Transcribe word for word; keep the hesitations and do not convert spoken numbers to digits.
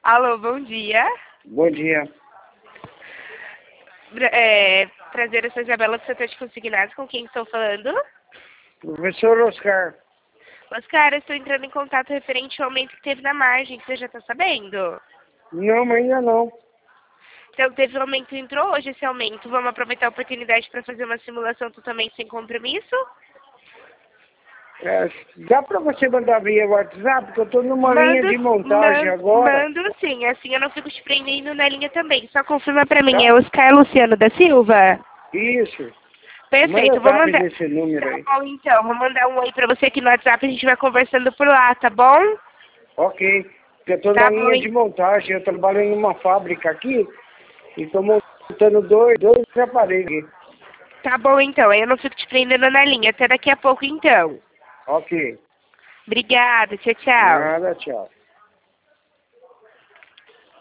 Alô, bom dia. Bom dia. É, prazer, eu sou Isabela do setor de consignados, com quem estou falando? Professor Oscar. Oscar, eu estou entrando em contato referente ao aumento que teve na margem, que você já está sabendo? Não, mas ainda não. Então, teve um aumento, entrou hoje esse aumento. Vamos aproveitar a oportunidade para fazer uma simulação totalmente sem compromisso? É, dá para você mandar via WhatsApp, porque eu estou numa linha Mando, de montagem mando, agora. mando sim, assim eu não fico te prendendo na linha também. Só confirma para mim, Tá? é Oscar Luciano da Silva? Isso. Perfeito, Manda vou zap mandar. desse número Tá aí. bom, então, vou mandar um oi pra você aqui no WhatsApp, a gente vai conversando por lá, tá bom? Ok. Porque eu estou Tá na bom, linha de montagem, eu trabalho em uma fábrica aqui e estou montando dois, dois aparelhos. tá bom então, aí eu não fico te prendendo na linha. Até daqui a pouco então. Ok. Obrigada, tchau, tchau. Nada, tchau.